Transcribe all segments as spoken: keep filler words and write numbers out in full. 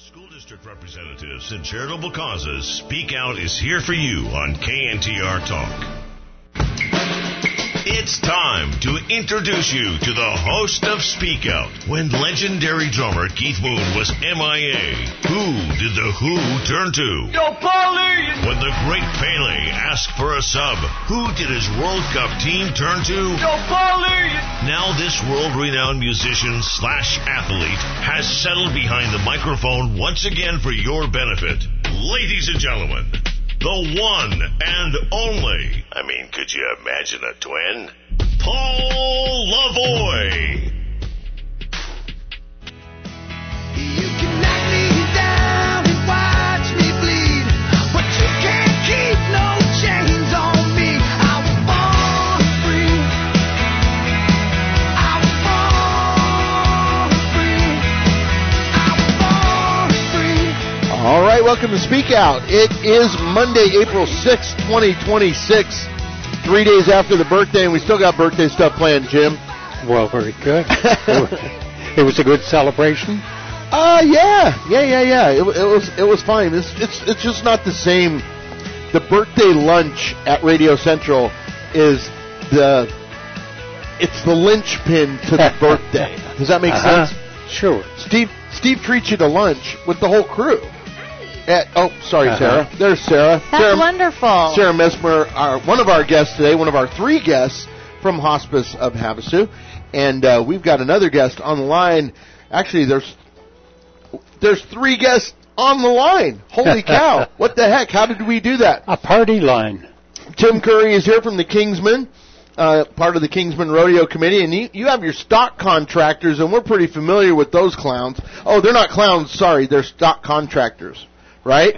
School District representatives and charitable causes, Speak Out is here for you on K N T R Talk. It's time to introduce you to the host of Speak Out. When legendary drummer Keith Moon was M I A, who did the Who turn to? Yo, Paulie! When the great Pele asked for a sub, who did his World Cup team turn to? Yo, Paulie! Now this world-renowned musician slash athlete has settled behind the microphone once again for your benefit. Ladies and gentlemen, the one and only, I mean, could you imagine a twin? Paul Lavoie. You can knock me down and watch me bleed, but you can't keep no chains on me. I was born free. I was born free. I was born free. All right, welcome to Speak Out. It is Monday, April sixth, twenty twenty-six, three days after the birthday, and we still got birthday stuff planned, Jim. Well, very good. It was a good celebration. Uh, yeah, yeah, yeah, yeah. It, it was, it was fine. It's, it's, it's just not the same. The birthday lunch at Radio Central is the, it's the linchpin to the birthday. Does that make uh-huh. sense? Sure. Steve, Steve treats you to lunch with the whole crew. At, oh, sorry, Uh-huh. Sarah. There's Sarah. That's Sarah, wonderful. Sarah Mesmer, our, one of our guests today, one of our three guests from Hospice of Havasu. And uh, we've got another guest on the line. Actually, there's there's three guests on the line. Holy cow. What the heck? How did we do that? A party line. Tim Curry is here from the Kingsmen, uh, part of the Kingsmen Rodeo Committee. And you, you have your stock contractors, and we're pretty familiar with those clowns. Oh, they're not clowns. Sorry, they're stock contractors. Right?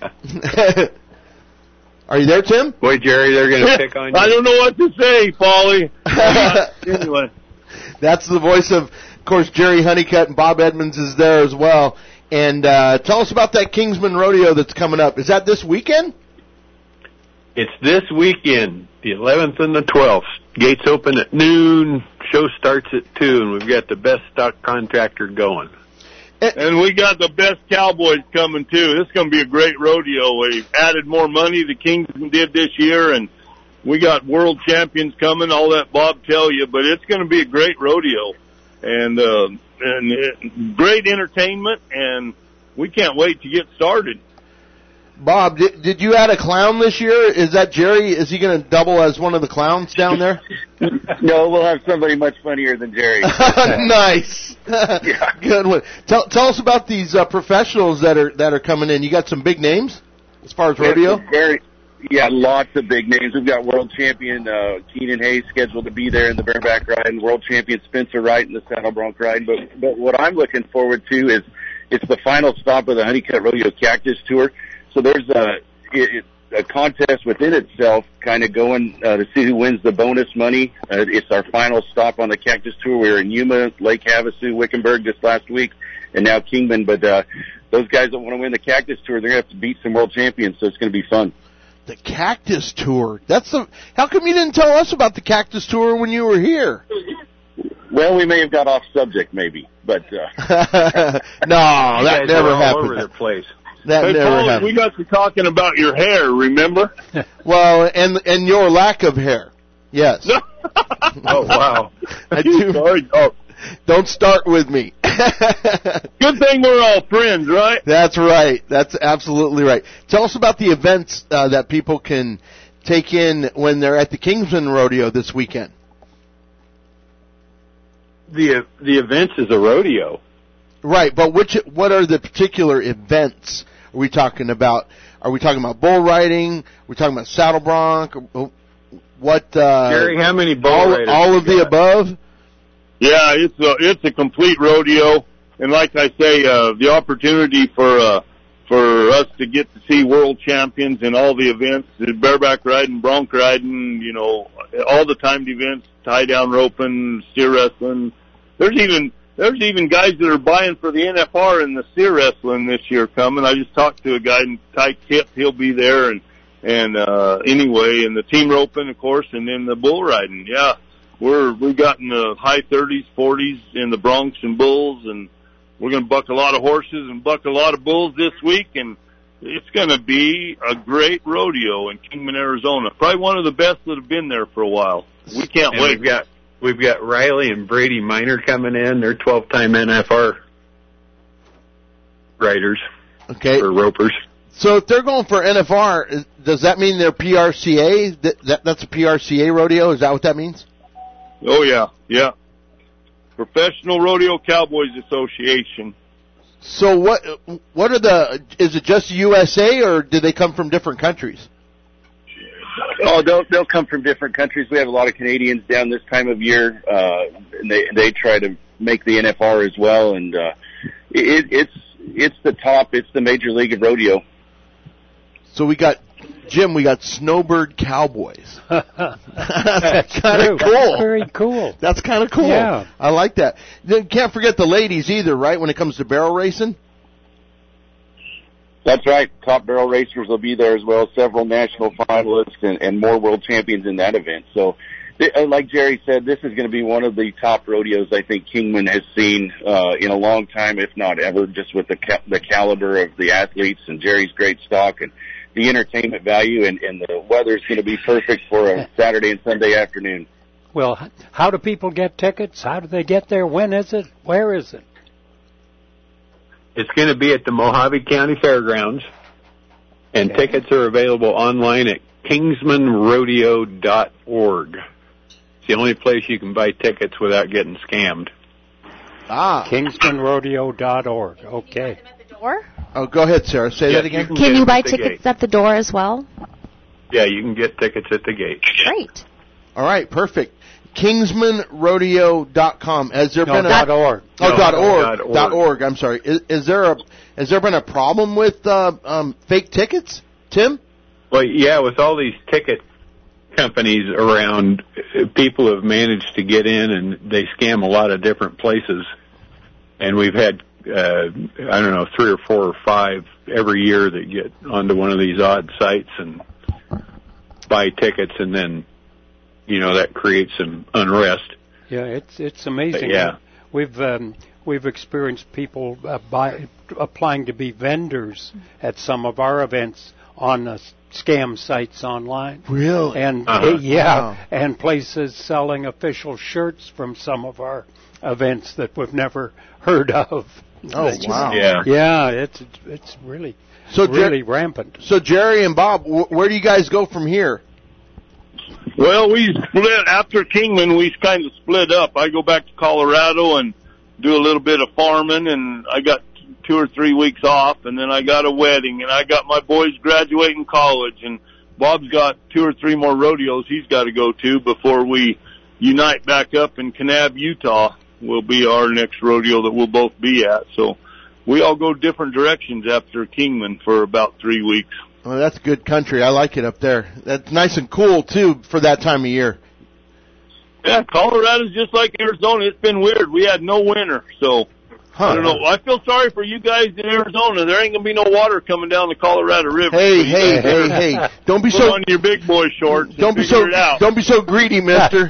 Are you there, Tim? Boy, Jerry, they're going to pick on you. I don't know what to say, Paulie. Anyway. That's the voice of, of course, Jerry Honeycutt, and Bob Edmonds is there as well. And uh, tell us about that Kingsman Rodeo that's coming up. Is that this weekend? It's this weekend, the eleventh and the twelfth. Gates open at noon. Show starts at two, and we've got the best stock contractor going. And we got the best cowboys coming, too. This is going to be a great rodeo. We've added more money the Kingsmen did this year, and we got world champions coming, all that Bob tell you. But it's going to be a great rodeo and uh, and it, great entertainment, and we can't wait to get started. Bob, did, did you add a clown this year? Is that Jerry? Is he going to double as one of the clowns down there? No, we'll have somebody much funnier than Jerry. Nice. Yeah. Good one. Tell, tell us about these uh, professionals that are that are coming in. You got some big names as far as rodeo? Very, yeah, lots of big names. We've got world champion uh, Keenan Hayes scheduled to be there in the bareback ride, and world champion Spencer Wright in the saddle bronc ride. But but what I'm looking forward to is it's the final stop of the Honeycutt Rodeo Cactus Tour. So there's a, it, a contest within itself kind of going uh, to see who wins the bonus money. Uh, it's our final stop on the Cactus Tour. We were in Yuma, Lake Havasu, Wickenburg this last week, and now Kingman. But uh, those guys that want to win the Cactus Tour, they're going to have to beat some world champions, so it's going to be fun. The Cactus Tour. That's the. How come you didn't tell us about the Cactus Tour when you were here? Well, we may have got off subject, maybe, but uh... no, that never all happened. Over the place. That hey, never Paulie, happened. we got to talking about your hair, remember? Well, and and your lack of hair. Yes. Oh, wow. I do. Sorry. Oh. Don't start with me. Good thing we're all friends, right? That's right. That's absolutely right. Tell us about the events uh, that people can take in when they're at the Kingsman Rodeo this weekend. The the events is a rodeo. Right, but which what are the particular events are we talking about? Are we talking about bull riding? Are we talking about saddle bronc? What? Uh, Jerry, how many bull all, riders all you of the got? above? Yeah, it's a it's a complete rodeo, and like I say, uh, the opportunity for uh, for us to get to see world champions in all the events, the bareback riding, bronc riding, you know, all the timed events, tie down roping, steer wrestling. There's even there's even guys that are buying for the N F R in the steer wrestling this year coming. I just talked to a guy in Ty Kip, he'll be there, and and uh, anyway, and the team roping, of course, and then the bull riding. Yeah, we're we got in the high thirties, forties in the broncs and bulls, and we're going to buck a lot of horses and buck a lot of bulls this week, and it's going to be a great rodeo in Kingman, Arizona. Probably one of the best that have been there for a while. We can't and wait. We've got we've got Riley and Brady Minor coming in. They're twelve-time N F R riders Okay. or ropers. So if they're going for N F R, is- does that mean they're P R C A? That, that that's a P R C A rodeo? Is that what that means? Oh, yeah, yeah. Professional Rodeo Cowboys Association. So what what are the? Is it just U S A or do they come from different countries? Oh, they'll they'll come from different countries. We have a lot of Canadians down this time of year, uh, and they they try to make the N F R as well. And uh, it, it's it's the top. It's the major league of rodeo. So we got Jim. We got Snowbird Cowboys. That's kind true. of cool. Very cool. That's kind of cool. Yeah. I like that. Then can't forget the ladies either, right? When it comes to barrel racing. That's right. Top barrel racers will be there as well. Several national finalists and, and more world champions in that event. So, th- uh, like Jerry said, this is going to be one of the top rodeos I think Kingman has seen uh, in a long time, if not ever. Just with the ca- the caliber of the athletes and Jerry's great stock and the entertainment value, and, and the weather's going to be perfect for a Saturday and Sunday afternoon. Well, h- how do people get tickets? How do they get there? When is it? Where is it? It's going to be at the Mojave County Fairgrounds, and Okay. tickets are available online at kingsman rodeo dot org. It's the only place you can buy tickets without getting scammed. Ah. kingsman rodeo dot org. Okay. Door? Oh, go ahead, Sarah. Say Yes, that again. can Can get you it buy at the tickets gate. at the door as well? Yeah, you can get tickets at the gate. Great. All right. Perfect. kingsman rodeo dot com. Has there No, been a dot org. Oh, No, dot org. dot org. Dot org. I'm sorry. Is, is there a has there been a problem with uh, um, fake tickets, Tim? Well, yeah, with all these ticket companies around, uh, people have managed to get in, and they scam a lot of different places. And we've had, uh, I don't know, three or four or five every year that get onto one of these odd sites and buy tickets, and then, you know, that creates some unrest. Yeah, it's it's amazing. Yeah. We've um, we've experienced people uh, buy, applying to be vendors at some of our events on uh, scam sites online. Really? And Uh-huh. uh, yeah, Wow. and places selling official shirts from some of our events that we've never heard of. Oh, It's just- wow. Yeah. Yeah, it's it's really So, Jer- really rampant. so Jerry and Bob, wh- where do you guys go from here? Well, we split after Kingman. We kind of split up. I go back to Colorado and do a little bit of farming, and I got two or three weeks off, and then I got a wedding, and I got my boys graduating college, and Bob's got two or three more rodeos he's got to go to before we unite back up in Kanab, Utah. Will be our next rodeo that we'll both be at. So we all go different directions after Kingman for about three weeks. Oh, that's good country. I like it up there. That's nice and cool too for that time of year. Yeah, Colorado's just like Arizona. It's been weird. We had no winter, so Huh. I don't know. I feel sorry for you guys in Arizona. There ain't gonna be no water coming down the Colorado River. Hey, So you hey, guys hey, better hey! Don't be Put so on your big boy shorts. and don't be figure so it out. don't be so greedy, Mister.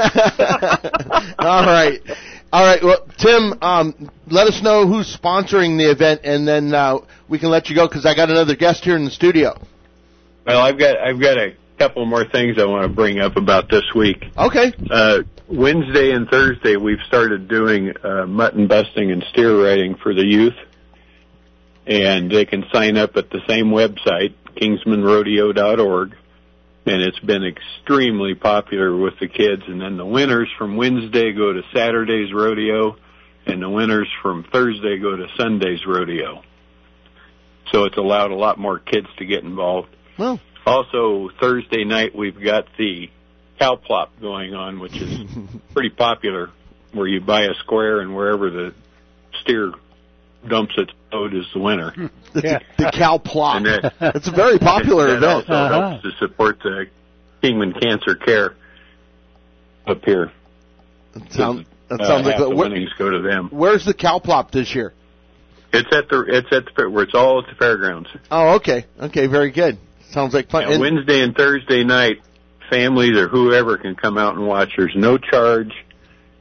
All right, all right. Well, Tim, um, let us know who's sponsoring the event, and then uh, we can let you go because I got another guest here in the studio. Well, I've got I've got a couple more things I want to bring up about this week. Okay. Uh, Wednesday and Thursday, we've started doing uh, mutton busting and steer riding for the youth, and they can sign up at the same website, kingsman rodeo dot org, and it's been extremely popular with the kids. And then the winners from Wednesday go to Saturday's rodeo, and the winners from Thursday go to Sunday's rodeo. So it's allowed a lot more kids to get involved. Well, Also, Thursday night, we've got the cow plop going on, which is pretty popular, where you buy a square and wherever the steer dumps its load is the winner. the, Yeah. the cow plot. And that- It's a very popular that event. also Uh-huh. helps to support the Kingman Cancer Care up here. That sounds, that Uh, sounds like half a, the where, winnings go to them. where's the cow plop this year? It's at the it's at the fair- where it's all at the fairgrounds. Oh, okay, okay, very good. Sounds like fun. Yeah, And- Wednesday and Thursday night, families or whoever can come out and watch. There's no charge.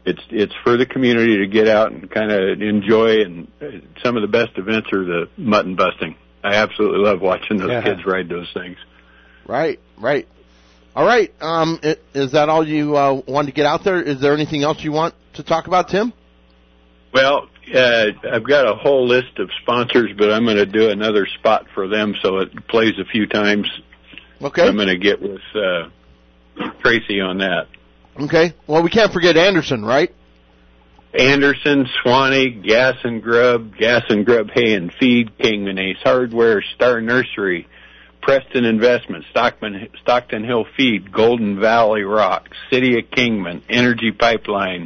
it's it's for the community to get out and kind of enjoy. And some of the best events are the mutton busting. I absolutely love watching those Yeah. kids ride those things. Right, right. All right. Um, i- is that all you uh, wanted to get out there? Is there anything else you want to talk about, Tim? Well, uh, I've got a whole list of sponsors, but I'm going to do another spot for them so it plays a few times. Okay. I'm going to get with uh, Tracy on that. Okay. Well, we can't forget Anderson, right? Anderson, Swanee, Gas and Grub, Gas and Grub Hay and Feed, Kingman Ace Hardware, Star Nursery, Preston Investment, Stockman, Stockton Hill Feed, Golden Valley Rock, City of Kingman, Energy Pipeline,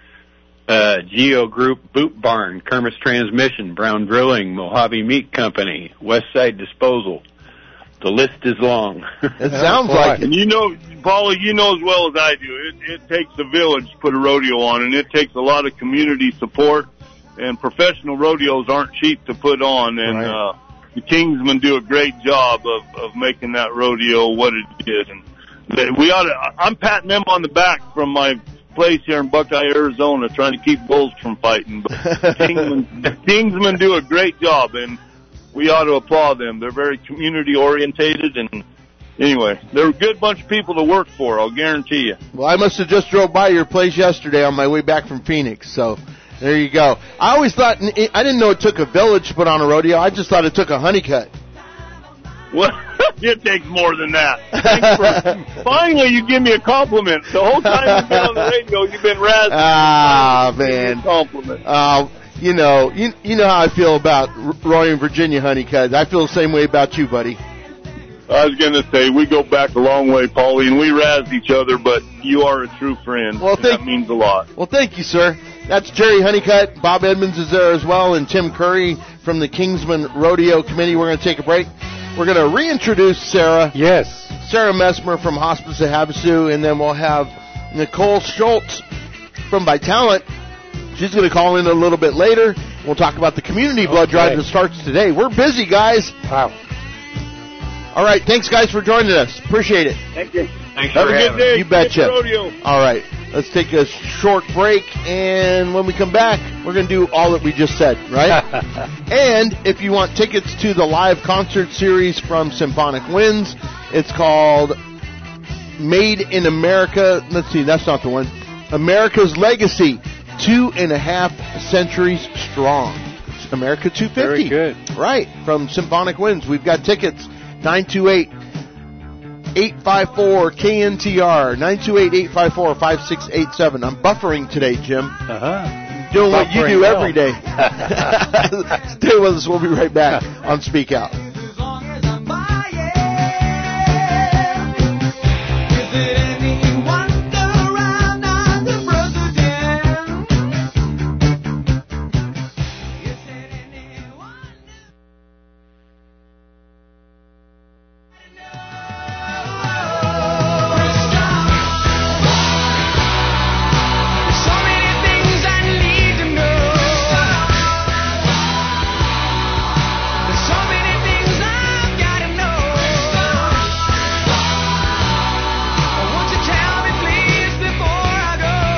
uh, Geo Group, Boot Barn, Kermit's Transmission, Brown Drilling, Mojave Meat Company, Westside Disposal. The list is long. It sounds like it. And you know, Paulie, you know as well as I do, it, it takes a village to put a rodeo on, and it takes a lot of community support, and professional rodeos aren't cheap to put on, and Right. uh, the Kingsmen do a great job of, of making that rodeo what it is. And they, we ought to, I'm patting them on the back from my place here in Buckeye, Arizona, trying to keep bulls from fighting. But the Kingsmen, the Kingsmen do a great job, and we ought to applaud them. They're very community orientated, and anyway, they're a good bunch of people to work for, I'll guarantee you. Well, I must have just drove by your place yesterday on my way back from Phoenix, so there you go. I always thought, I didn't know it took a village to put on a rodeo. I just thought it took a honeycut. Well, it takes more than that. Thanks for, finally, you give me a compliment. The whole time you've been on the radio, you've been razzing. Ah, Give me a man. compliment. Uh, you know, you, you know how I feel about R- Roy and Virginia honeycuts. I feel the same way about you, buddy. I was going to say, we go back a long way, Paulie, and we razz each other, but you are a true friend. Well, and thank- that means a lot. Well, thank you, sir. That's Jerry Honeycutt. Bob Edmonds is there as well, and Tim Curry from the Kingsman Rodeo Committee. We're going to take a break. We're going to reintroduce Sarah. Yes. Sarah Messmer from Hospice of Havasu, and then we'll have Nicole Schultz from Vitalent. She's going to call in a little bit later. We'll talk about the community blood Okay. drive that starts today. We're busy, guys. Wow. All right, thanks, guys, for joining us. Appreciate it. Thank you. Thanks Have for a good having day. You betcha. Get the rodeo. All right, let's take a short break, and when we come back, we're going to do all that we just said, right? And if you want tickets to the live concert series from Symphonic Winds, it's called Made in America. Let's see, that's not the one. America's Legacy, two and a half centuries strong. It's America two fifty. Very good. Right, from Symphonic Winds. We've got tickets, nine two eight, eight five four, K N T R, nine two eight, eight five four, five six eight seven. I'm buffering today, Jim. Uh-huh. Doing what you Buffering do well. every day. Stay with us. We'll be right back on Speak Out. As long as I'm buying, is it any wonder I'm not the president? Is it any wonder? So many things I need to know. There's so many things I've gotta know. Won't you tell me please before I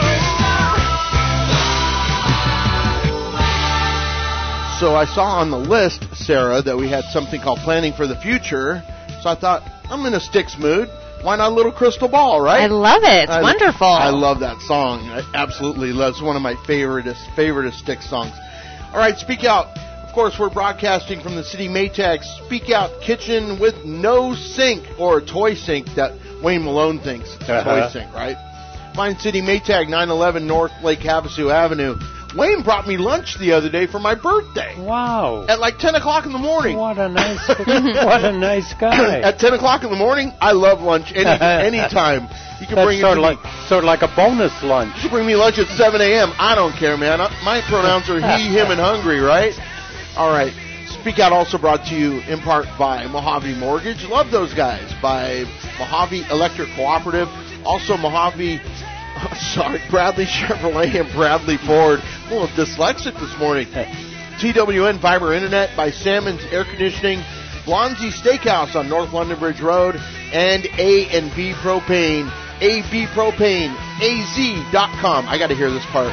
go? So I saw on the list, Sarah, that we had something called Planning for the Future. So I thought, I'm in a Styx mood. Why not a little Crystal Ball, right? I love it. It's I- wonderful. I love that song. I absolutely love it. It's one of my favoriteest, favoriteest Styx songs. All right, Speak Out. Of course, we're broadcasting from the City Maytag Speak Out Kitchen with no sink, or a toy sink that Wayne Malone thinks it's a Uh-huh. toy sink, right? Find City Maytag, nine eleven North Lake Havasu Avenue. Wayne brought me lunch the other day for my birthday Wow. at like ten o'clock in the morning. What a nice, what a nice guy. At ten o'clock in the morning, I love lunch any anytime. You can That's bring it sort to of like, me. sort of like a bonus lunch. You can bring me lunch at seven a.m. I don't care, man. I, my pronouns are he, him, and hungry, right? All right. Speak Out also brought to you in part by Mojave Mortgage. Love those guys. By Mojave Electric Cooperative. Also Mojave, sorry, Bradley Chevrolet and Bradley Ford. I'm a little dyslexic this morning. T W N Fiber Internet by Salmon's Air Conditioning. Blonsey Steakhouse on North London Bridge Road. And A and B Propane. A B Propane. A Z dot com. I got to hear this part.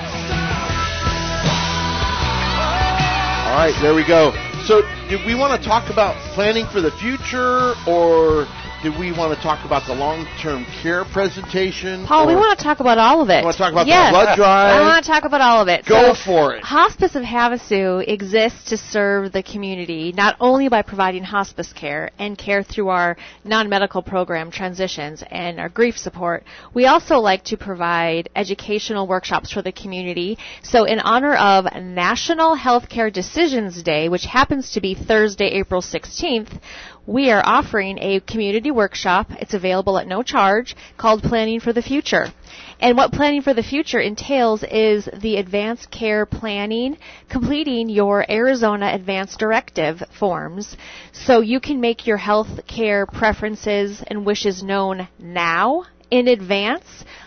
All right, there we go. So, did we want to talk about planning for the future, or did we want to talk about the long-term care presentation? Paul, we want to talk about all of it. You want to talk about yes. the blood drive? I want to talk about all of it. Go so, for it. Hospice of Havasu exists to serve the community not only by providing hospice care and care through our non-medical program transitions and our grief support. We also like to provide educational workshops for the community. So in honor of National Healthcare Decisions Day, which happens to be Thursday, April sixteenth, we are offering a community workshop. It's available at no charge, called Planning for the Future. And what Planning for the Future entails is the advanced care planning, completing your Arizona Advanced Directive forms so you can make your health care preferences and wishes known now in advance,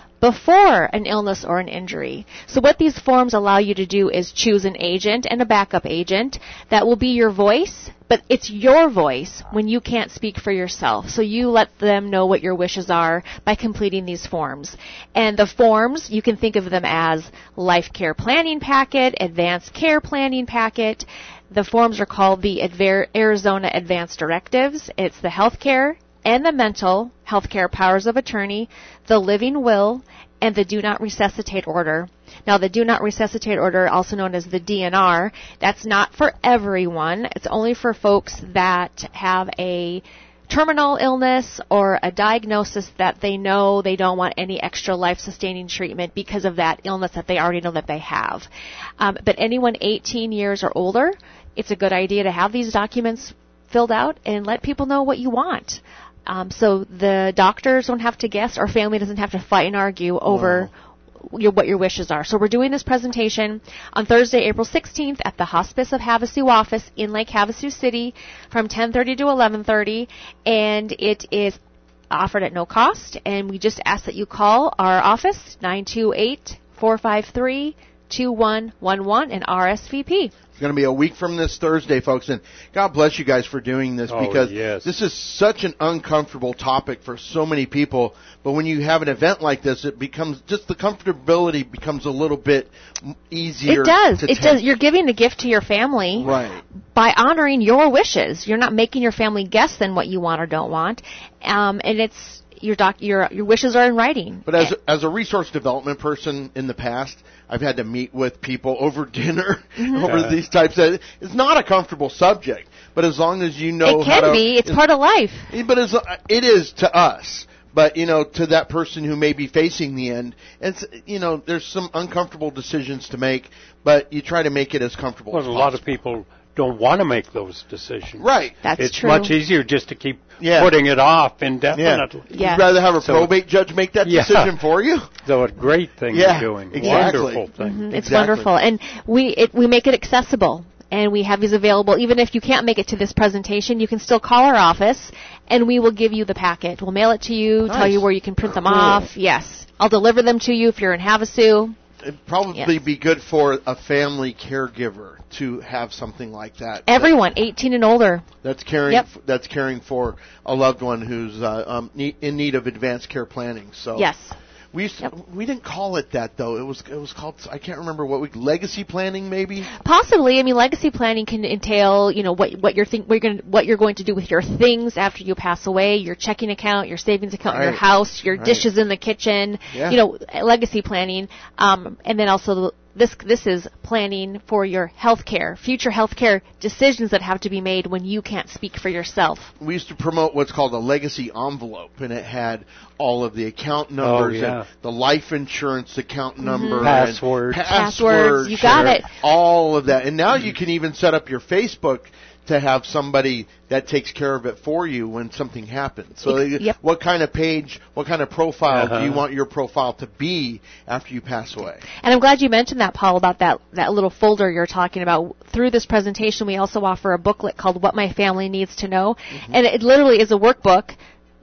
before an illness or an injury. So what these forms allow you to do is choose an agent and a backup agent that will be your voice, but it's your voice when you can't speak for yourself. So you let them know what your wishes are by completing these forms. And the forms, you can think of them as life care planning packet, advanced care planning packet. The forms are called the Adver- Arizona Advanced Directives. It's the healthcare and the mental healthcare powers of attorney, the living will, and the do not resuscitate order. Now, the do not resuscitate order, also known as the D N R, that's not for everyone. It's only for folks that have a terminal illness or a diagnosis that they know they don't want any extra life-sustaining treatment because of that illness that they already know that they have. Um, but anyone eighteen years or older, it's a good idea to have these documents filled out and let people know what you want. Um, so the doctors don't have to guess, or family doesn't have to fight and argue over wow. your, what your wishes are. So we're doing this presentation on Thursday, April sixteenth at the Hospice of Havasu office in Lake Havasu City from ten thirty to eleven thirty, and it is offered at no cost, and we just ask that you call our office, nine two eight, four five three, two one one one, and R S V P. It's going to be a week from this Thursday, folks, and God bless you guys for doing this, oh, because yes. this is such an uncomfortable topic for so many people. But when you have an event like this, it becomes just the comfortability becomes a little bit easier. It does. To it take. does. You're giving a gift to your family, right, by honoring your wishes. You're not making your family guess then what you want or don't want, um, and it's your doc. Your your wishes are in writing. But as as a resource development person in the past, I've had to meet with people over dinner mm-hmm. over yeah. these types of. It's not a comfortable subject, but as long as you know it how can to, be. It's part of life. But as, it is to us. But you know, to that person who may be facing the end, it's you know, there's some uncomfortable decisions to make, but you try to make it as comfortable well, as a possible. lot of people don't want to make those decisions. Right. That's it's true. much easier just to keep yeah. putting it off indefinitely. Yeah. Yeah. You'd rather have a So- probate judge make that Yeah. decision for you? So a great thing Yeah, you're doing. exactly. Wonderful thing. Mhm. It's Exactly. wonderful, and we it, we make it accessible, and we have these available. Even if you can't make it to this presentation, you can still call our office, and we will give you the packet. We'll mail it to you, tell Nice. you where you can print them Cool. off. Yes, I'll deliver them to you if you're in Havasu. It'd probably Yes. be good for a family caregiver to have something like that. Everyone, eighteen and older. That's caring. Yep. That's caring for a loved one who's uh, um, ne- in need of advanced care planning. So Yes. we used to, Yep. we didn't call it that though. It was it was called, I can't remember what we, legacy planning maybe. Possibly. I mean, legacy planning can entail, you know, what what you're think, what you're going what you're going to do with your things after you pass away, your checking account, your savings account, in your Right. house, your Right. dishes in the kitchen. Yeah. You know, legacy planning, um, and then also this this is planning for your health care, future health care decisions that have to be made when you can't speak for yourself. We used to promote what's called a legacy envelope, and it had all of the account numbers yeah. and the life insurance account number, and Passwords. Passwords, you got and it. all of that. And now you can even set up your Facebook to have somebody that takes care of it for you when something happens. So, Ex- yep. what kind of page, what kind of profile Uh-huh. do you want your profile to be after you pass away? And I'm glad you mentioned that, Paul, about that, that little folder you're talking about. Through this presentation, we also offer a booklet called What My Family Needs to Know. Mm-hmm. And it literally is a workbook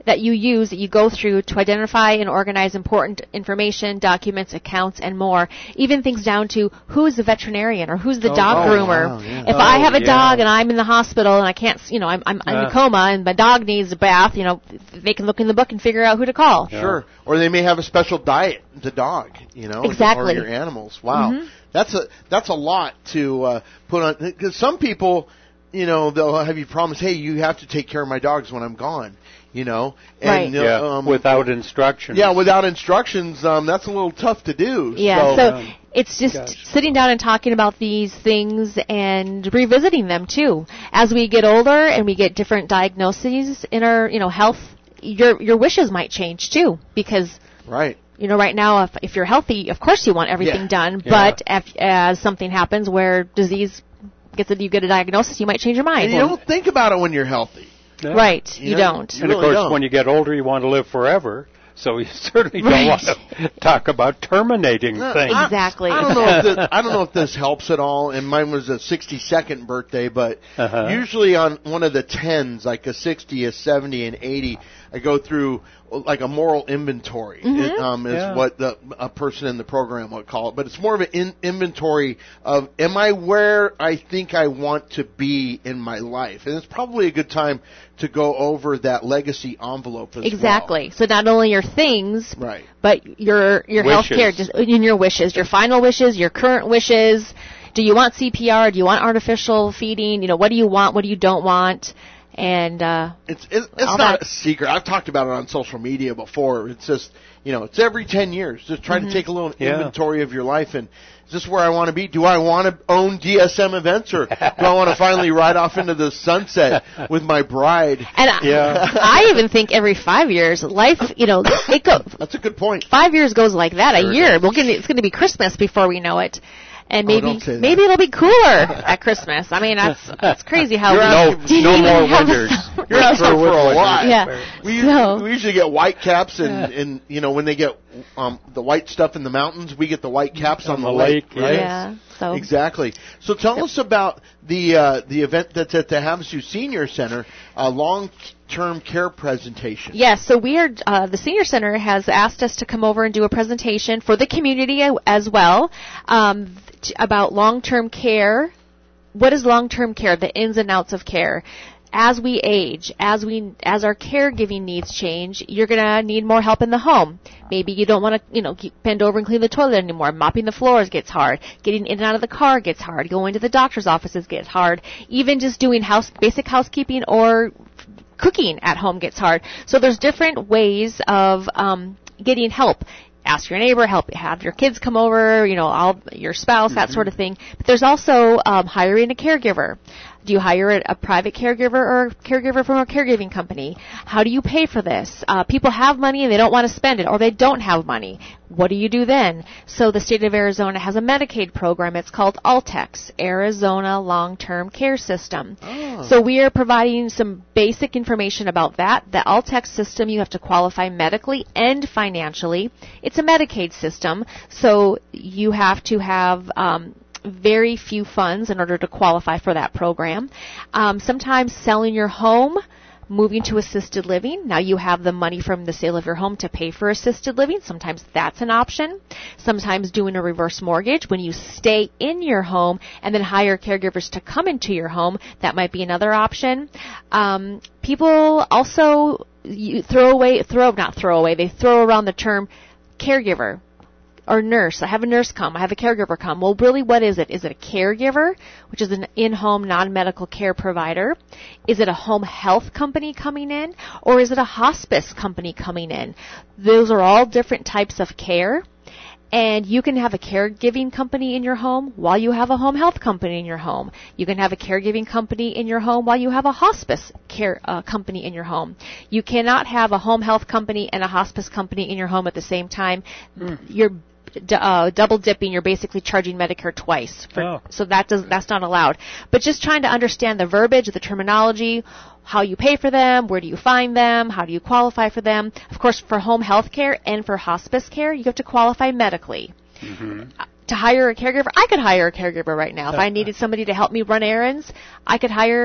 that you use, that you go through to identify and organize important information, documents, accounts, and more. Even things down to who's the veterinarian or who's the Oh, dog oh, groomer. wow, yeah. If I Oh, have a yeah. dog and I'm in the hospital and I can't, you know, I'm, I'm, I'm in Uh. a coma and my dog needs a bath, you know, they can look in the book and figure out who to call. Yeah. Sure. Or they may have a special diet, the dog, you know, Exactly. or your animals. Wow. Mhm. That's a that's a lot to uh, put on, because some people, you know, they'll have you promise, hey, you have to take care of my dogs when I'm gone, you know, and Right. Yeah, um, without instructions. yeah, without instructions, um, that's a little tough to do. Yeah, So, so um, it's just gosh. sitting down and talking about these things and revisiting them too. As we get older and we get different diagnoses in our, you know, health, your your wishes might change too, because right. you know, right now, if, if you're healthy, of course you want everything Yeah. done. Yeah. But if, as something happens where disease gets a, you get a diagnosis, you might change your mind. And you don't think about it when you're healthy. Yeah. Right, You you, know, don't. you And really of course, don't. when you get older, you want to live forever. So you certainly don't Right. want to talk about terminating No, things. I- Exactly. I, don't know if this, I don't know if this helps at all. And mine was a sixty-second birthday, but Uh-huh. usually on one of the tens, like a sixty, a seventy, and eighty, I go through like a moral inventory. Mhm. It, um, is Yeah. what the a person in the program would call it. But it's more of an in, inventory of, am I where I think I want to be in my life? And it's probably a good time to go over that legacy envelope as Exactly. So not only your things, well. Right. but your your health Wishes. care, just in your wishes, your final wishes, your current wishes. Do you want C P R? Do you want artificial feeding? You know, what do you want? What do you don't want? And uh, It's it's, it's All not that- a secret. I've talked about it on social media before. It's just, you know, it's every ten years. Just try Mhm. to take a little Yeah. inventory of your life, and is this where I want to be? Do I want to own D S M events, or do I want to finally ride off into the sunset with my bride? and I, Yeah. I even think every five years, life, you know, it go That's a good point. five years goes like that. Sure a year. does. We'll get, it's going to be Christmas before we know it. And Oh, maybe don't say that. maybe it'll be cooler at Christmas. I mean, that's that's crazy how You're we No, asking- no even more have a winters. summer. You're asking Sure, for with a winters. lot. Yeah. We, So- we usually get white caps, and, and you know, when they get um, the white stuff in the mountains, we get the white caps on, On the, the lake, lake, right? Yeah. So Exactly. So tell us about the uh, the event that's at the Havasu Senior Center, a long-term care presentation. Yes, so we are, uh, the Senior Center has asked us to come over and do a presentation for the community a- as well um, t- about long-term care. What is long-term care? The ins and outs of care. As we age, as we, as our caregiving needs change, you're gonna need more help in the home. Maybe you don't want to, you know, keep, bend over and clean the toilet anymore. Mopping the floors gets hard. Getting in and out of the car gets hard. Going to the doctor's offices gets hard. Even just doing house, basic housekeeping or cooking at home gets hard. So there's different ways of um, getting help. Ask your neighbor, help have your kids come over, you know, all your spouse, that sort of thing. But there's also um, hiring a caregiver. Do you hire a, a private caregiver or a caregiver from a caregiving company? How do you pay for this? Uh, people have money and they don't want to spend it, or they don't have money. What do you do then? So the state of Arizona has a Medicaid program. It's called Altex, Arizona Long-Term Care System. Oh. So we are providing some basic information about that. The Altex system, you have to qualify medically and financially. It's a Medicaid system, so you have to have um, very few funds in order to qualify for that program. Um, sometimes selling your home, moving to assisted living. Now you have the money from the sale of your home to pay for assisted living. Sometimes that's an option. Sometimes doing a reverse mortgage when you stay in your home and then hire caregivers to come into your home. That might be another option. Um, people also you throw away, throw not throw away. They throw around the term caregiver or nurse. I have a nurse come. I have a caregiver come. Well, really, what is it? Is it a caregiver, which is an in-home non-medical care provider? Is it a home health company coming in? Or is it a hospice company coming in? Those are all different types of care. And you can have a caregiving company in your home while you have a home health company in your home. You can have a caregiving company in your home while you have a hospice care uh, company in your home. You cannot have a home health company and a hospice company in your home at the same time. Mm. You're d- uh, double dipping. You're basically charging Medicare twice. For, Oh. So that does that's not allowed. But just trying to understand the verbiage, the terminology, how you pay for them, where do you find them, how do you qualify for them. Of course, for home health care and for hospice care, you have to qualify medically. Mm-hmm. To hire a caregiver, I could hire a caregiver right now. If I needed somebody to help me run errands, I could hire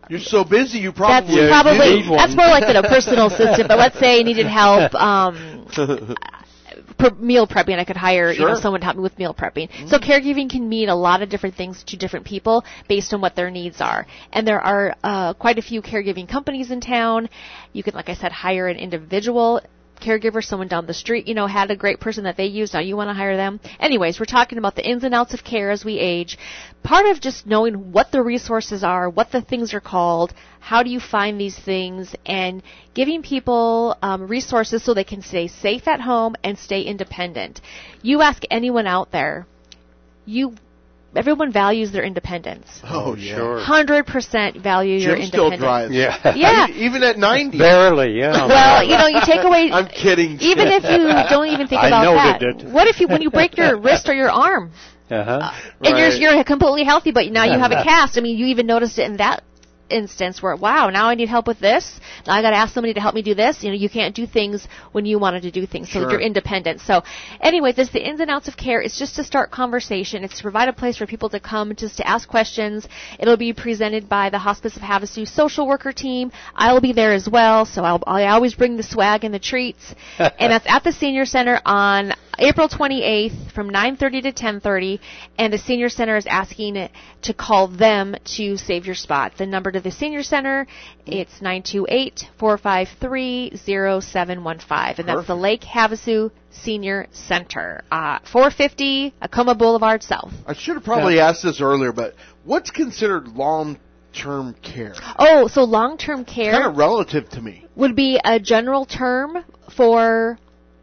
You're so busy, you probably That's Yeah, probably you need one. that's more like a personal assistant. But let's say I needed help. Um, per meal prepping, I could hire you know Sure. someone to help me with meal prepping. So caregiving can mean a lot of different things to different people based on what their needs are. And there are uh, quite a few caregiving companies in town. You can, like I said, hire an individual caregiver, someone down the street, you know, had a great person that they use. Now you want to hire them. Anyways, we're talking about the ins and outs of care as we age. Part of just knowing what the resources are, what the things are called, how do you find these things, and giving people um, resources so they can stay safe at home and stay independent. You ask anyone out there, you everyone values their independence. Oh, yeah. Sure. one hundred percent value your Jim still independence. drives. Yeah. Yeah. Even at ninety. Barely, yeah. Well, you know, you take away. I'm kidding. Even if you don't even think I about that. noted it. What if you, when you break your wrist or your arm, Uh-huh. and Right. you're you're completely healthy, but now you have a cast? I mean, you even noticed it in that instance where, wow, now I need help with this. Now I got to ask somebody to help me do this. You know, you can't do things when you wanted to do things, so Sure. you're independent. So, anyway, this the ins and outs of care. It's just to start conversation. It's to provide a place for people to come just to ask questions. It'll be presented by the Hospice of Havasu social worker team. I'll be there as well, so I'll, I always bring the swag and the treats. And that's at the Senior Center on April twenty-eighth from nine thirty to ten thirty, and the Senior Center is asking to call them to save your spot. The number to the Senior Center, it's nine two eight, four five three, zero seven one five, and that's the Lake Havasu Senior Center, uh, four fifty Acoma Boulevard South. I should have probably Yeah. asked this earlier, but what's considered long-term care? Oh, so long-term care Kind of relative to me. would be a general term for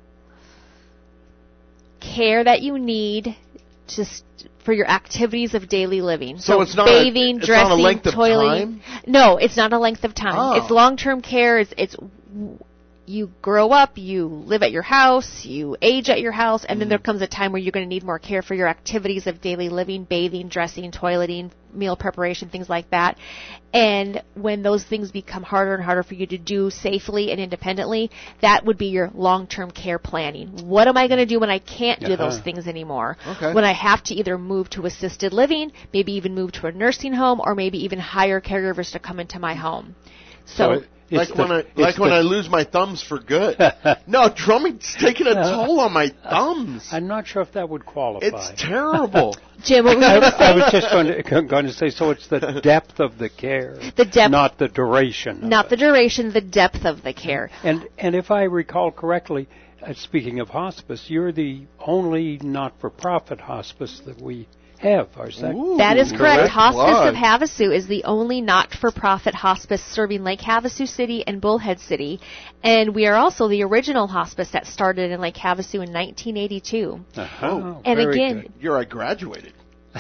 care that you need just for your activities of daily living. So So, it's not a- bathing, it's dressing, not a length of toileting. time? No, it's not a length of time. Oh. It's long-term care. It's, it's you grow up, you live at your house, you age at your house, and Mm. then there comes a time where you're going to need more care for your activities of daily living, bathing, dressing, toileting, meal preparation, things like that. And when those things become harder and harder for you to do safely and independently, that would be your long-term care planning. What am I going to do when I can't do those Uh-huh. things anymore? Okay. When I have to either move to assisted living, maybe even move to a nursing home, or maybe even hire caregivers to come into my home. So, So it- It's like the- when I it's like when the- I lose my thumbs for good. No, drumming's taking a toll on my thumbs. I'm not sure if that would qualify. It's terrible. Jim, what were you I, going to I say? was just going to, going to say, so it's the depth of the care, The depth- not the duration. of Not it. the duration, the depth of the care. And and if I recall correctly, uh, speaking of hospice, you're the only not-for-profit hospice that we have. Or is that Ooh, That is correct. direct Hospice plug. of Havasu is the only not-for-profit hospice serving Lake Havasu City and Bullhead City. And we are also the original hospice that started in Lake Havasu in nineteen eighty-two. Uh-huh. Oh. And Very again, good. You're I graduated.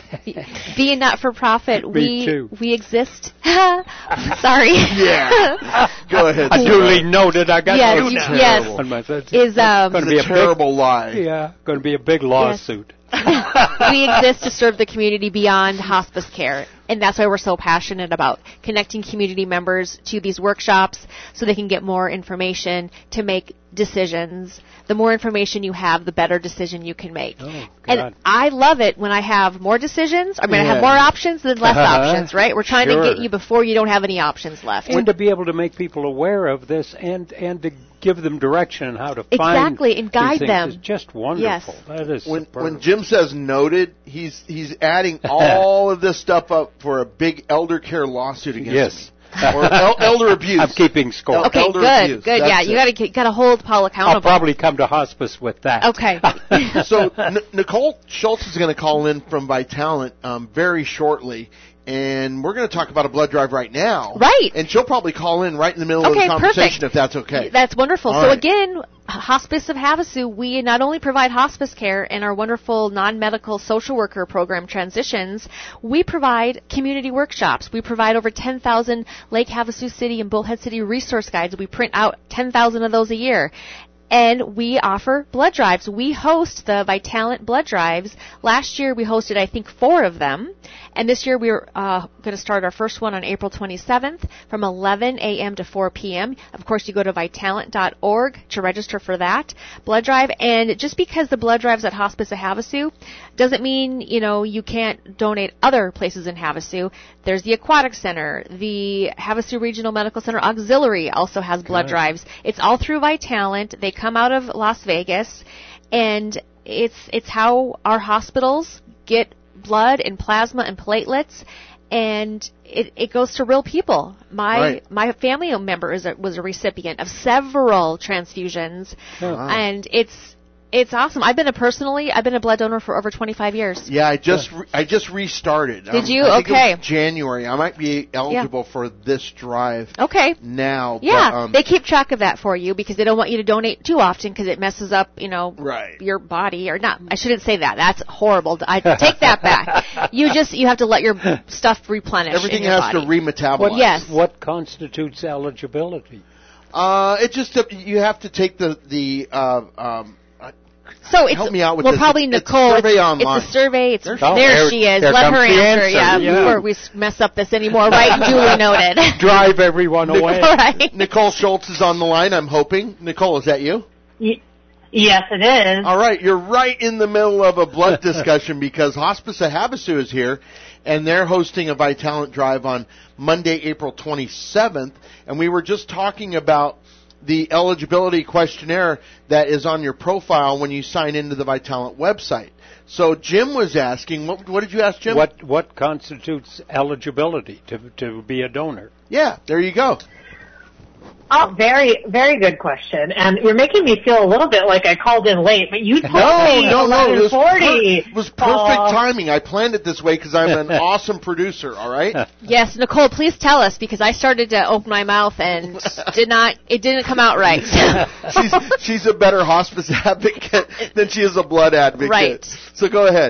being not-for-profit, Me we too. we exist. Sorry. Yeah. Go ahead. I duly noted. I got Yes, those you- down yes. on my- that's- Is um Gonna It's be a a big- terrible lie. yeah, going to be a big lawsuit. we exist to serve the community beyond hospice care. And that's why we're so passionate about connecting community members to these workshops so they can get more information to make decisions. The more information you have, the better decision you can make. Oh, God. And I love it when I have more decisions. I mean, I Yeah. have more options than less Uh-huh. options, right? We're trying Sure. to get you before you don't have any options left. And to be able to make people aware of this and and to give them direction on how to find Exactly, and these guide things them. is just wonderful. That is When superb. when Jim says noted, he's he's adding all of this stuff up for a big elder care lawsuit against Yes. me. Or el- elder abuse. I'm keeping score. Okay, elder good, abuse, good. that's Yeah, it. you got to got to hold Paul accountable. I'll probably come to hospice with that. Okay. So N- Nicole Schultz is going to call in from Vitalent um, very shortly, and we're going to talk about a blood drive right now. Right. And she'll probably call in right in the middle of Okay, the conversation perfect. if that's okay. That's wonderful. All so right. again, Hospice of Havasu, we not only provide hospice care and our wonderful non-medical social worker program transitions, we provide community workshops. We provide over ten thousand Lake Havasu City and Bullhead City resource guides. We print out ten thousand of those a year. And we offer blood drives. We host the Vitalent blood drives. Last year we hosted, I think, four of them. And this year we're uh, going to start our first one on April twenty-seventh from eleven a.m. to four p.m. Of course, you go to Vitalant dot org to register for that blood drive. And just because the blood drive's at Hospice of Havasu doesn't mean, you know, you can't donate other places in Havasu. There's the Aquatic Center. The Havasu Regional Medical Center Auxiliary also has blood Good. drives. It's all through Vitalant. They come out of Las Vegas, and it's it's how our hospitals get blood and plasma and platelets, and it, it goes to real people. My Right. my family member is a, was a recipient of several transfusions, Oh. Wow. and it's it's awesome. I've been a personally I've been a blood donor for over twenty-five years. Yeah, I just re- I just restarted. Did Um, you? I think it Okay. was January. I might be eligible for this drive Okay. now. Yeah, but, um, they keep track of that for you because they don't want you to donate too often because it messes up, you know, Right. your body or not. I shouldn't say that. That's horrible. I take that back. You just you have to let your stuff replenish. everything in your has body. to remetabolize. What, Yes. what constitutes eligibility? Uh, it just uh, you have to take the the uh, um. So it's Help me out with well, this. probably It's- it's Nicole. survey it's, online. it's a survey. It's There there, she- there- she is. there Let comes her the answer. answer. Yeah, Yeah. before we s- mess up this anymore. Right, duly noted. Drive everyone away. right. Nicole Schultz is on the line. I'm hoping. Nicole, is that you? Y- yes, it is. All right, you're right in the middle of a blood discussion because Hospice of Havasu is here, and they're hosting a Vitalant drive on Monday, April twenty-seventh, and we were just talking about the eligibility questionnaire that is on your profile when you sign into the Vitalant website. So Jim was asking, what, what did you ask, Jim? What what constitutes eligibility to to be a donor? Yeah, there you go. Oh, very, very good question. And you're making me feel a little bit like I called in late, but you told No, me no, no. It was, per- eleven forty. it was perfect Aw. timing. I planned it this way because I'm an awesome producer, all right? Yes, Nicole, please tell us because I started to open my mouth and did not. It didn't come out right. she's she's a better hospice advocate than she is a blood advocate. Right. So go ahead.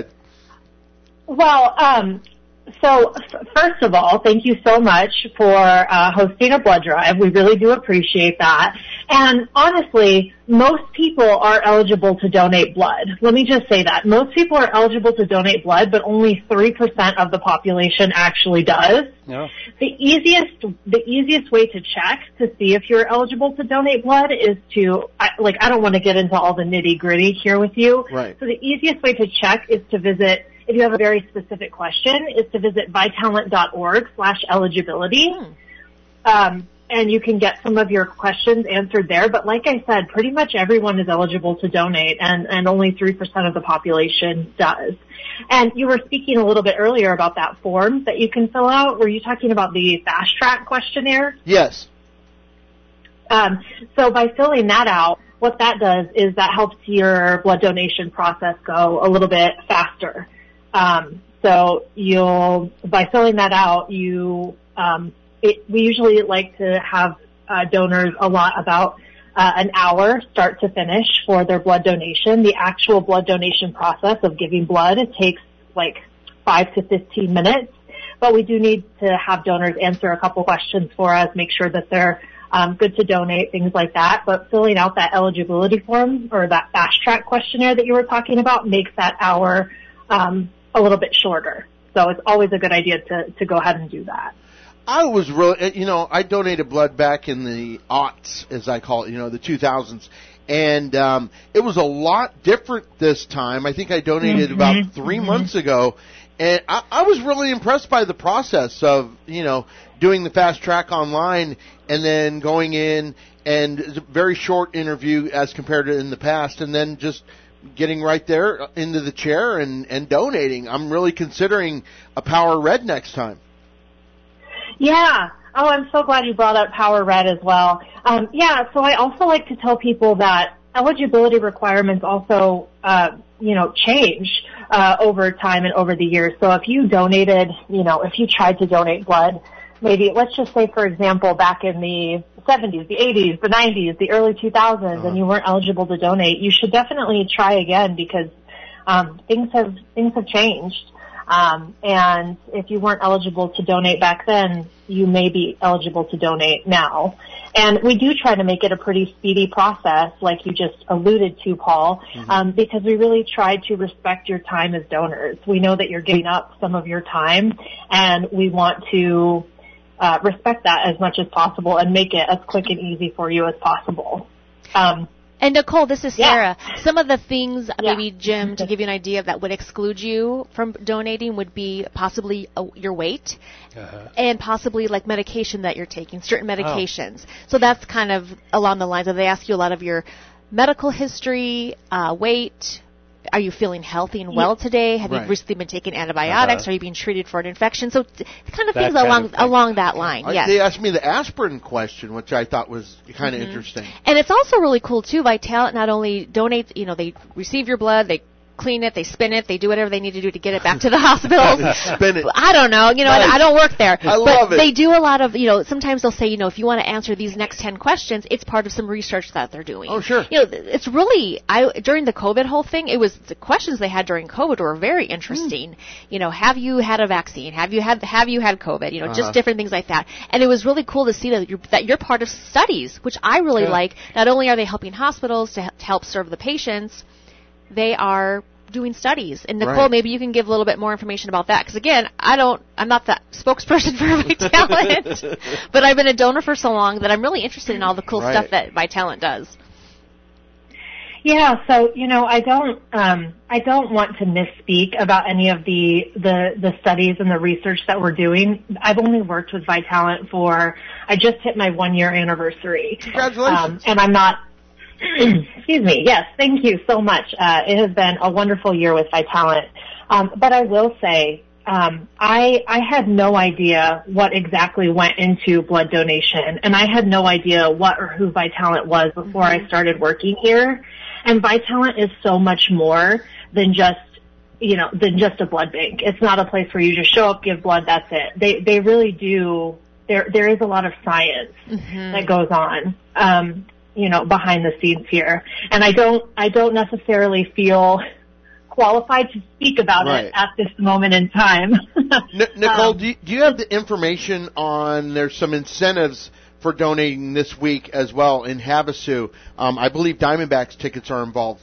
Well, um, so f- first of all, thank you so much for uh, hosting a blood drive. We really do appreciate that. And honestly, most people are eligible to donate blood. Let me just say that. Most people are eligible to donate blood, but only three percent of the population actually does. No. The easiest, the easiest way to check to see if you're eligible to donate blood is to, I, like, I don't want to get into all the nitty gritty here with you. Right. So the easiest way to check is to visit, if you have a very specific question, is to visit Vitalant dot org slash eligibility. Um, and you can get some of your questions answered there. But like I said, pretty much everyone is eligible to donate, and, and only three percent of the population does. And you were speaking a little bit earlier about that form that you can fill out. Were you talking about the fast track questionnaire? Yes. Um, so by filling that out, what that does is that helps your blood donation process go a little bit faster. Um, so you'll, by filling that out, you, um, it, we usually like to have uh, donors allot about uh, an hour start to finish for their blood donation. The actual blood donation process of giving blood, it takes like five to fifteen minutes, but we do need to have donors answer a couple questions for us, make sure that they're um, good to donate, things like that. But filling out that eligibility form or that fast track questionnaire that you were talking about makes that hour um, a little bit shorter. So it's always a good idea to, to go ahead and do that. I was really, you know, I donated blood back in the aughts, as I call it, you know, the two thousands. And um, it was a lot different this time. I think I donated Mm-hmm. about three mm-hmm. months ago. And I, I was really impressed by the process of, you know, doing the fast track online and then going in and it's a very short interview as compared to in the past and then just getting right there into the chair and, and donating. I'm really considering a Power Red next time. Yeah. Oh, I'm so glad you brought up Power Red as well. Um, yeah, so I also like to tell people that eligibility requirements also, uh, you know, change uh, over time and over the years. So if you donated, you know, if you tried to donate blood, maybe let's just say, for example, back in the seventies, the eighties, the nineties, the early two thousands, uh-huh. and you weren't eligible to donate, you should definitely try again because um, things have things have changed. Um, and if you weren't eligible to donate back then, you may be eligible to donate now. And we do try to make it a pretty speedy process, like you just alluded to, Paul, mm-hmm. um, because we really try to respect your time as donors. We know that you're giving up some of your time, and we want to uh, respect that as much as possible and make it as quick and easy for you as possible. Um, And Nicole, this is Sarah. Yeah. Some of the things, Yeah. maybe Jim, to give you an idea of that would exclude you from donating would be possibly uh, your weight uh-huh. and possibly like medication that you're taking, certain medications. Oh. So that's kind of along the lines of they ask you a lot of your medical history, uh, weight. Are you feeling healthy and well today? Have right. you recently been taking antibiotics? Uh-huh. Are you being treated for an infection? So t- kind of that things kind along of thing. along that line. I, yes. They asked me the aspirin question, which I thought was kind of mm-hmm. interesting. And it's also really cool too. Vitalant not only donates, you know, they receive your blood, they clean it, they spin it, they do whatever they need to do to get it back to the hospital. Spin it. I don't know, you know, nice. I don't work there. I but love it. They do a lot of, you know, sometimes they'll say, you know, if you want to answer these next ten questions, it's part of some research that they're doing. Oh, sure. You know, it's really, I during the COVID whole thing, it was the questions they had during COVID were very interesting. Mm. You know, have you had a vaccine? Have you had have you had COVID? You know, uh-huh. just different things like that. And it was really cool to see that you're that you're part of studies, which I really yeah. like. Not only are they helping hospitals to, to help serve the patients, they are doing studies. And Nicole, right. maybe you can give a little bit more information about that. Because again, I don't, I'm not the spokesperson for Vitalant, but I've been a donor for so long that I'm really interested in all the cool right. stuff that Vitalant does. Yeah, so you know, I don't, um, I don't want to misspeak about any of the, the the studies and the research that we're doing. I've only worked with Vitalant for, I just hit my one year anniversary. Congratulations! Um, and I'm not. Excuse me. Yes, thank you so much. Uh, it has been a wonderful year with Vitalant. Um, but I will say, um, I I had no idea what exactly went into blood donation, and I had no idea what or who Vitalant was before I started working here. And Vitalant is so much more than just, you know, than just a blood bank. It's not a place where you just show up, give blood, that's it. They they really do. There there is a lot of science mm-hmm. that goes on. Um, you know, behind the scenes here. And I don't, I don't necessarily feel qualified to speak about right. it at this moment in time. N- Nicole, um, do, you, do you have the information on, there's some incentives for donating this week as well in Havasu? Um, I believe Diamondbacks tickets are involved.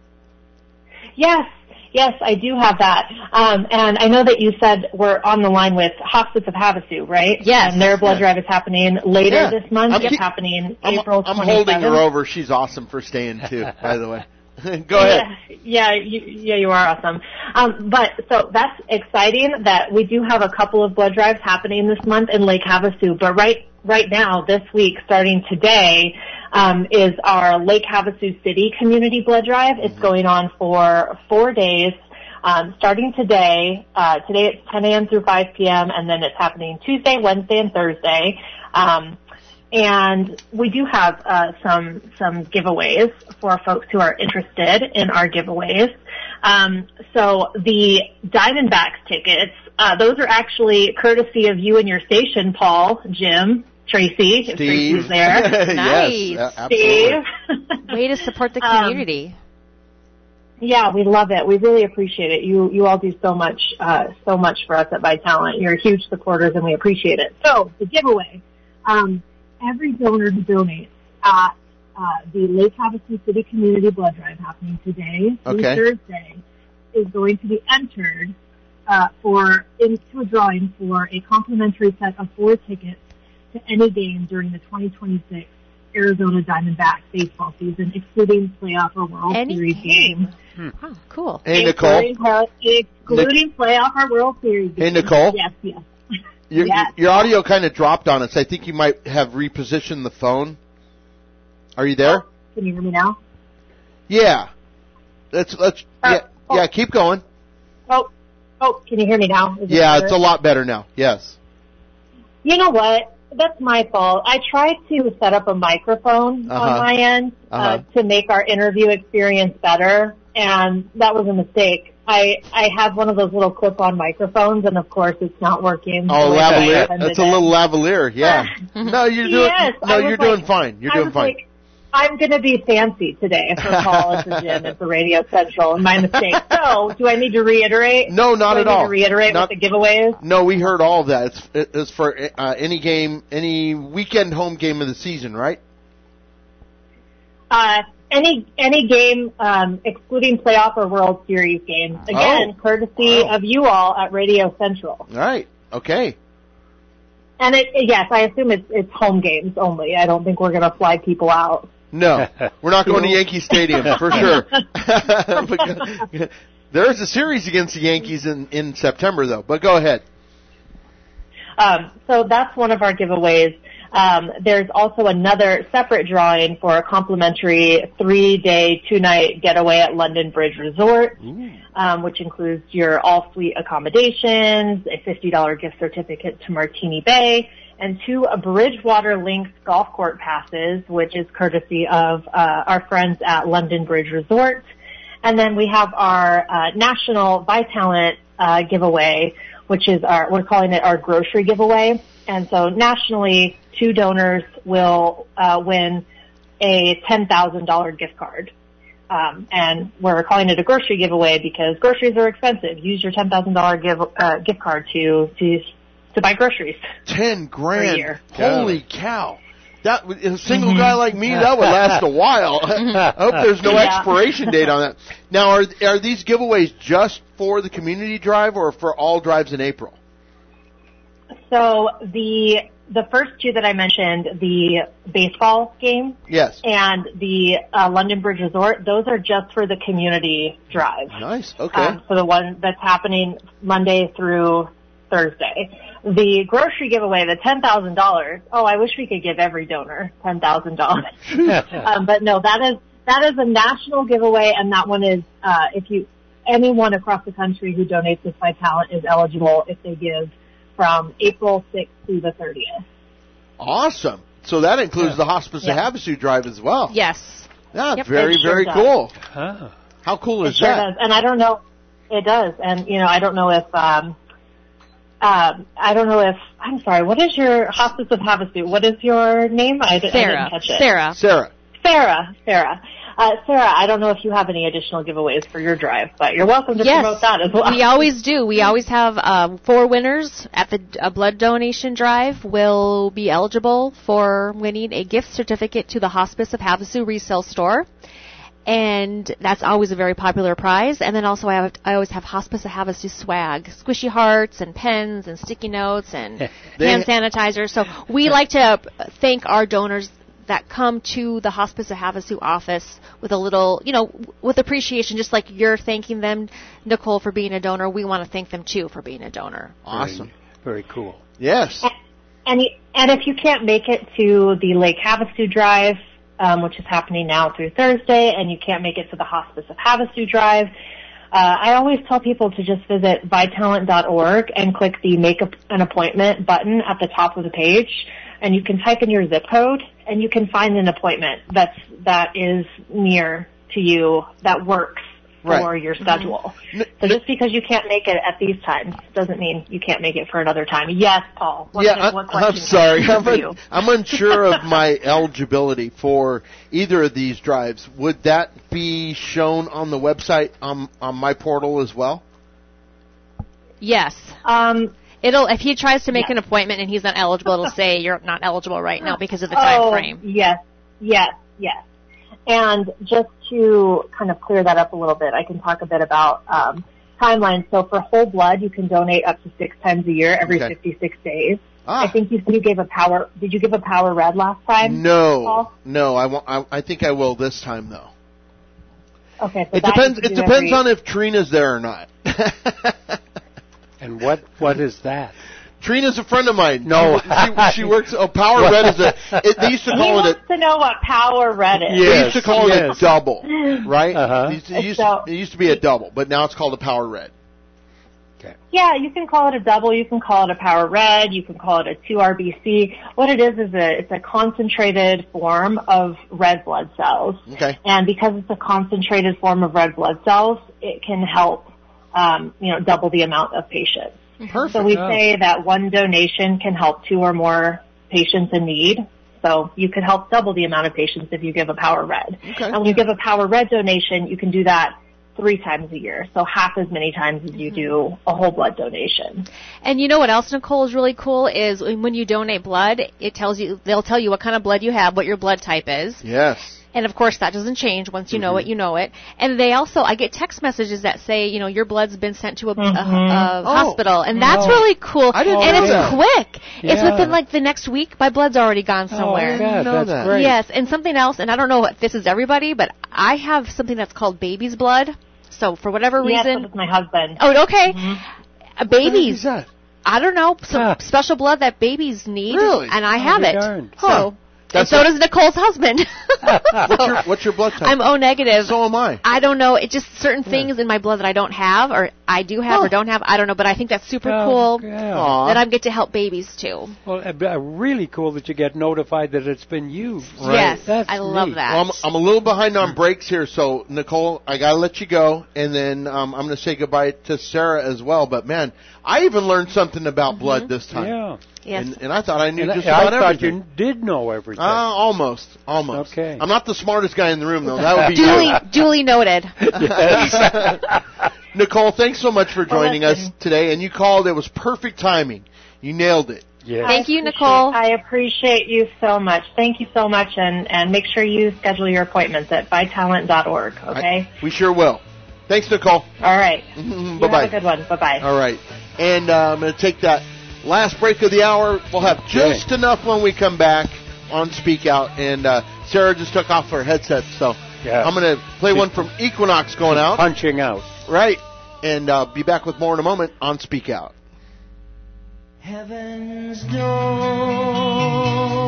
Yes. Yes, I do have that. Um, and I know that you said we're on the line with Hospice of Havasu, right? Yes. And their blood yes. drive is happening later yeah. this month. I'm It's keep, happening I'm, April I'm twenty-seventh. holding her over. She's awesome for staying, too, by the way. Go ahead. Yeah, yeah, you, yeah, you are awesome. Um, but, so that's exciting that we do have a couple of blood drives happening this month in Lake Havasu. But right, right now, this week, starting today, Um, is our Lake Havasu City Community Blood Drive. It's mm-hmm. going on for four days, um, starting today. Uh, today it's ten a.m. through five p.m., and then it's happening Tuesday, Wednesday, and Thursday. Um, and we do have uh, some some giveaways for folks who are interested in our giveaways. Um, so the Diamondbacks tickets, uh, those are actually courtesy of you and your station, Paul, Jim, Tracy, if Tracy's there. Nice. Yes, uh, absolutely. Steve. Way to support the community. Um, yeah, we love it. We really appreciate it. You you all do so much uh, so much for us at Vitalant. You're huge supporters, and we appreciate it. So the giveaway: um, every donor who donates at uh, the Lake Havasu City Community Blood Drive happening today through okay. Thursday is going to be entered uh, for into a drawing for a complimentary set of four tickets to any game during the twenty twenty-six Arizona Diamondbacks baseball season, excluding playoff or World any Series game. games. Hmm. Oh, cool. Hey, Nicole. Excluding, excluding Nic- playoff or World Series games. Hey, Nicole. Yes, yes. Your, yes. your audio kind of dropped on us. I think you might have repositioned the phone. Are you there? Oh, can you hear me now? Yeah. Let's let's Uh, yeah oh. yeah keep going. Oh, oh, can you hear me now? Is it Yeah, better? it's a lot better now. Yes. You know what? That's my fault. I tried to set up a microphone Uh-huh. on my end uh, Uh-huh. to make our interview experience better, and that was a mistake. I I have one of those little clip-on microphones, and of course it's not working. Oh, the way I lavalier. intended That's a it. little lavalier. Yeah. No, you're doing Yes, no, I was you're doing like- fine. You're I doing was fine. like, I'm going to be fancy today for Paul at the gym and for Radio Central. My mistake. So, do I need to reiterate? No, not do at I need all. To reiterate not, what the giveaway is? No, we heard all of that. It's, it's for uh, any game, any weekend home game of the season, right? Uh, any any game, um, excluding playoff or World Series games. Again, oh. courtesy wow. of you all at Radio Central. All right. Okay. And it, yes, I assume it's it's home games only. I don't think we're going to fly people out. No, we're not going to Yankee Stadium for sure. There's a series against the Yankees in, in September, though. But go ahead. Um, so that's one of our giveaways. Um, there's also another separate drawing for a complimentary three-day, two-night getaway at London Bridge Resort, um, which includes your all-suite accommodations, a fifty dollars gift certificate to Martini Bay, and two Bridgewater Links golf court passes, which is courtesy of uh, our friends at London Bridge Resort. And then we have our uh, National Vitalent uh, giveaway, which is our, we're calling it our grocery giveaway. And so nationally, two donors will uh, win a ten thousand dollars gift card. Um, and we're calling it a grocery giveaway because groceries are expensive. Use your ten thousand dollars give, uh, gift card to, to to buy groceries. Ten grand. year. Holy cow. That a single mm-hmm. guy like me, that would last a while. I hope there's no yeah. expiration date on that. Now, are are these giveaways just for the community drive or for all drives in April? So the the first two that I mentioned, the baseball game, yes, and the uh, London Bridge Resort, those are just for the community drive. Nice. Okay. Um, so the one that's happening Monday through Thursday. The grocery giveaway, the ten thousand dollars. Oh, I wish we could give every donor ten thousand dollars. um, but no, that is that is a national giveaway, and that one is uh, if you anyone across the country who donates with Vitalent is eligible if they give from April sixth through the thirtieth. Awesome. So that includes yeah. the Hospice yeah. of Havasu drive as well. Yes. Yeah, yep. very, sure very does. cool. Huh. How cool is it sure that? Does. And I don't know, it does. And, you know, I don't know if, um, um, I don't know if, I'm sorry, what is your Hospice of Havasu? What is your name? I, did, Sarah. I didn't catch it. Sarah. Sarah. Sarah. Sarah. Uh, Sarah, I don't know if you have any additional giveaways for your drive, but you're welcome to yes, promote that as well. We always do. We always have um, four winners at the uh, blood donation drive will be eligible for winning a gift certificate to the Hospice of Havasu resale store. And that's always a very popular prize. And then also I, have, I always have Hospice of Havasu swag, squishy hearts and pens and sticky notes and hand sanitizer. So we like to thank our donors that come to the Hospice of Havasu office with a little, you know, with appreciation, just like you're thanking them, Nicole, for being a donor. We want to thank them, too, for being a donor. Awesome. Very, very cool. Yes. And, and, and if you can't make it to the Lake Havasu Drive, um, which is happening now through Thursday, and you can't make it to the Hospice of Havasu Drive, uh, I always tell people to just visit vitalent dot org and click the Make an Appointment button at the top of the page, and you can type in your zip code, and you can find an appointment that's that is near to you that works for right. your schedule. Mm-hmm. So just because you can't make it at these times doesn't mean you can't make it for another time. Yes, Paul. What, yeah, what I, I'm question sorry. I'm, for un, you? I'm unsure of my eligibility for either of these drives. Would that be shown on the website on on my portal as well? Yes. Um. It'll if he tries to make yes. an appointment and he's not eligible, it'll say you're not eligible right now because of the time oh, frame. Yes, yes, yes. And just to kind of clear that up a little bit, I can talk a bit about um, timelines. So for whole blood, you can donate up to six times a year, every okay. fifty-six days. Ah. I think you said you gave a power. Did you give a power red last time? No, Paul? no. I, won't, I I think I will this time though. Okay. So it that depends. you It do depends every, on if Trina's there or not. And what what is that? Trina's a friend of mine. No, she, she works. Oh, Power Red is a. It, they used to he call it wants a. to know what power red is. Yes, they used to call yes. it a double, right? Uh-huh. It, used to, it, used So- to, it used to be a double, but now it's called a Power Red. Okay. Yeah, you can call it a double. You can call it a power red. You can call it a two R B C. What it is is a it's a concentrated form of red blood cells. Okay. And because it's a concentrated form of red blood cells, it can help, um, you know, double the amount of patients. Perfect. So we Oh. say that one donation can help two or more patients in need. So you could help double the amount of patients if you give a Power Red. Okay. And when you give a Power Red donation, you can do that three times a year, so half as many times as you do a whole blood donation. And you know what else, Nicole, is really cool is when you donate blood, it tells you, they'll tell you what kind of blood you have, what your blood type is. Yes. And of course that doesn't change. Once you know it, you know it. And they also, I get text messages that say, you know, your blood's been sent to a, Mm-hmm. a, a Oh. hospital, and that's Oh. really cool. I didn't and know it's that. quick. It's Yeah. within like the next week. My blood's already gone Oh, somewhere. God, know that's that. great. Yes, and something else, and I don't know if this is everybody, but I have something that's called baby's blood. So for whatever Yes, reason, that was my husband. oh, okay, Mhm. uh, babies. Is that? I don't know, some Huh. special blood that babies need, Really? and I I'll have be it. darned. So, Huh. and That's so a- does Nicole's husband. What's your, what's your blood type? I'm O negative. So am I. I don't know. It's just certain things in my blood that I don't have, or I do have, Huh. or don't have. I don't know, but I think that's super Oh, cool yeah. Aw. that I get to help babies too. Well, uh, uh, really cool that you get notified that it's been used. Right. Yes, That's I love neat. that. Well, I'm, I'm a little behind on breaks here, so Nicole, I gotta let you go, and then um, I'm gonna say goodbye to Sarah as well. But man, I even learned something about blood this time, Yeah. Yes. and, and I thought I knew And just I, I about thought everything. you did know everything. Uh, almost, almost. Okay. I'm not the smartest guy in the room, though. That would be duly, you. duly noted. Yes. Nicole, thanks so much for joining us listen. today. And you called; it was perfect timing. You nailed it. Yes. Thank you, I appreciate- Nicole. I appreciate you so much. Thank you so much, and, and make sure you schedule your appointments at vitalent dot org, okay? I- we sure will. Thanks, Nicole. All right. Bye You bye. have a good one. Bye-bye. All right. And uh, I'm going to take that last break of the hour. We'll have just Okay. enough when we come back on Speak Out. And uh, Sarah just took off her headset, so Yeah. I'm going to play She's- one from Equinox going out. Punching out. Right. And uh, be back with more in a moment on Speak Out. Heaven's door.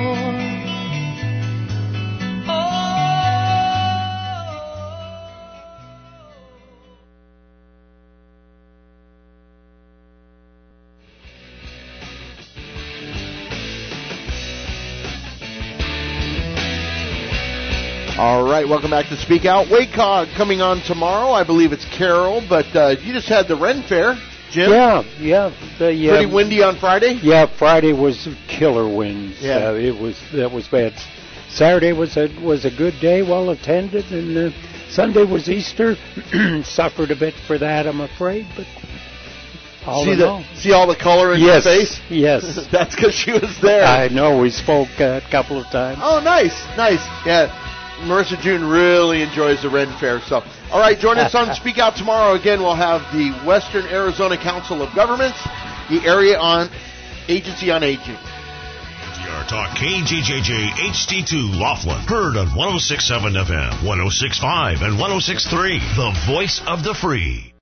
All right, welcome back to Speak Out. WACOG coming on tomorrow. I believe it's Carol, but uh, you just had the Ren Fair, Jim. Yeah, yeah. The, yeah. Pretty windy on Friday. Yeah, Friday was killer winds. Yeah. Uh, it was that was bad. Saturday was a was a good day, well attended, and uh, Sunday was Easter. Suffered a bit for that, I'm afraid, but all see in the all. see all the color in Yes, your face. yes. That's because she was there. I know we spoke uh, a couple of times. Oh, nice, nice. Yeah, Marissa June really enjoys the Ren Fair. So, all right, join us on Speak Out tomorrow. Again, we'll have the Western Arizona Council of Governments, the Area on Agency on Aging. T R Talk K J J J H D two Laughlin. Heard on one oh six point seven F M, one oh six point five, and one oh six point three. The voice of the free.